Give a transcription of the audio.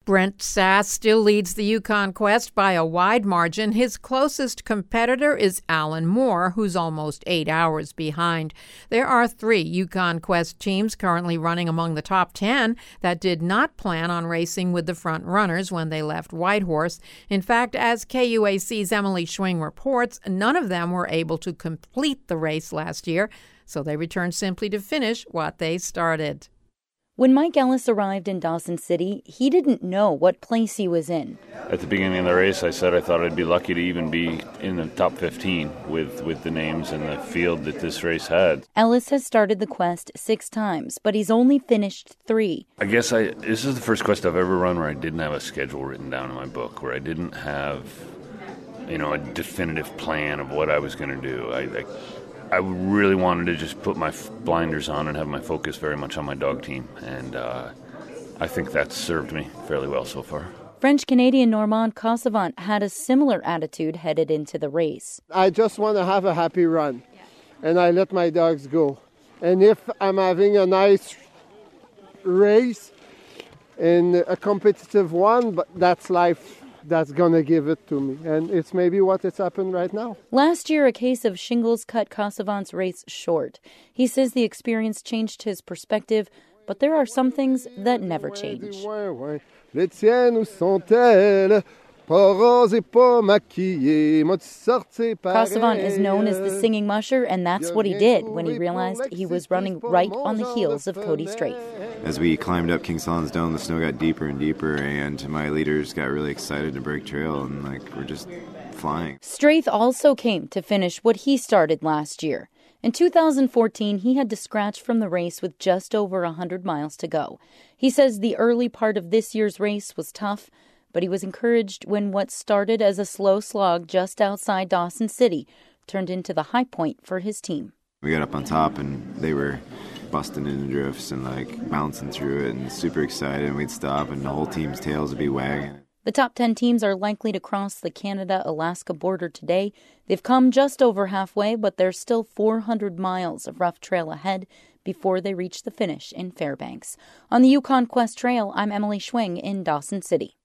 Brent Sass still leads the Yukon Quest by a wide margin. His closest competitor is Alan Moore, who's almost 8 hours behind. There are 3 Yukon Quest teams currently running among the top 10 that did not plan on racing with the front runners when they left Whitehorse. In fact, as KUAC's Emily Schwing reports, none of them were able to complete the race last year, so they returned simply to finish what they started. When Mike Ellis arrived in Dawson City, he didn't know what place he was in. At the beginning of the race, I said I thought I'd be lucky to even be in the top 15 with the names and the field that this race had. Ellis has started the quest 6 times, but he's only finished 3. I guess this is the first quest I've ever run where I didn't have a schedule written down in my book, where I didn't have, a definitive plan of what I was going to do. I really wanted to just put my blinders on and have my focus very much on my dog team, and I think that's served me fairly well so far. French-Canadian Normand Cassavant had a similar attitude headed into the race. I just want to have a happy run, and I let my dogs go. And if I'm having a nice race and a competitive one, but that's life. That's going to give it to me. And it's maybe what has happened right now. Last year, a case of shingles cut Cassavant's race short. He says the experience changed his perspective, but there are some things that never change. Cassavant is known as the singing musher, and that's what he did when he realized he was running right on the heels of Cody Strafe. As we climbed up King Solomons Dome, the snow got deeper and deeper, and my leaders got really excited to break trail, and we're just flying. Strafe also came to finish what he started last year. In 2014, he had to scratch from the race with just over 100 miles to go. He says the early part of this year's race was tough, but he was encouraged when what started as a slow slog just outside Dawson City turned into the high point for his team. We got up on top, and they were busting into drifts and bouncing through it and super excited, and we'd stop and the whole team's tails would be wagging. The top 10 teams are likely to cross the Canada-Alaska border today. They've come just over halfway, but there's still 400 miles of rough trail ahead before they reach the finish in Fairbanks. On the Yukon Quest Trail, I'm Emily Schwing in Dawson City.